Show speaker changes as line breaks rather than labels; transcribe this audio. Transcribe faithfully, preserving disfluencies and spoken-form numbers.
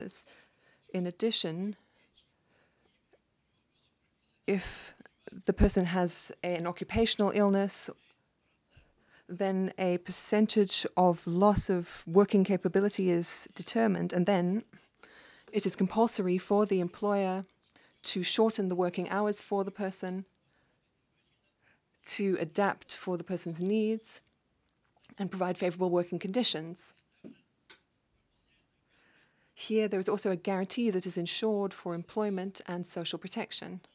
hours. In addition, if the person has an occupational illness, then a percentage of loss of working capability is determined, and then it is compulsory for the employer to shorten the working hours for the person, to adapt for the person's needs, and provide favorable working conditions. Here, there is also a guarantee that is ensured for employment and social protection.